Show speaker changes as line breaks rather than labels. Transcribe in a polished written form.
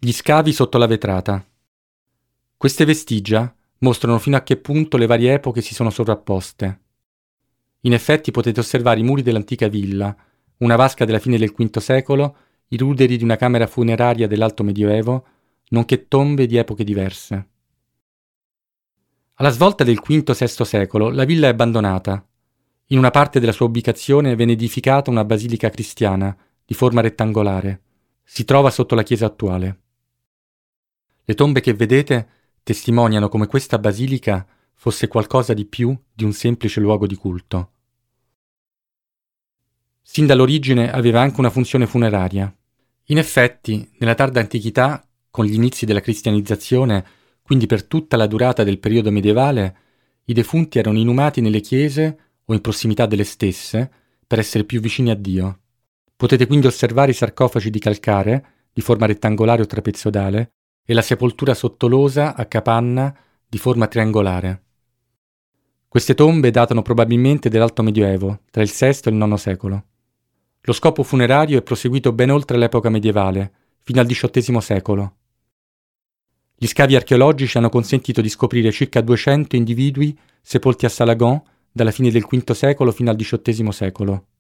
Gli scavi sotto la vetrata. Queste vestigia mostrano fino a che punto le varie epoche si sono sovrapposte. In effetti potete osservare i muri dell'antica villa, una vasca della fine del V secolo, i ruderi di una camera funeraria dell'Alto Medioevo, nonché tombe di epoche diverse. Alla svolta del V-VI secolo la villa è abbandonata. In una parte della sua ubicazione venne edificata una basilica cristiana di forma rettangolare. Si trova sotto la chiesa attuale. Le tombe che vedete testimoniano come questa basilica fosse qualcosa di più di un semplice luogo di culto. Sin dall'origine aveva anche una funzione funeraria. In effetti, nella tarda antichità, con gli inizi della cristianizzazione, quindi per tutta la durata del periodo medievale, i defunti erano inumati nelle chiese o in prossimità delle stesse per essere più vicini a Dio. Potete quindi osservare i sarcofagi di calcare, di forma rettangolare o trapezoidale, e la sepoltura sottolosa a capanna di forma triangolare. Queste tombe datano probabilmente dell'Alto Medioevo, tra il VI e il IX secolo. Lo scopo funerario è proseguito ben oltre l'epoca medievale, fino al XVIII secolo. Gli scavi archeologici hanno consentito di scoprire circa 200 individui sepolti a Salagon dalla fine del V secolo fino al XVIII secolo.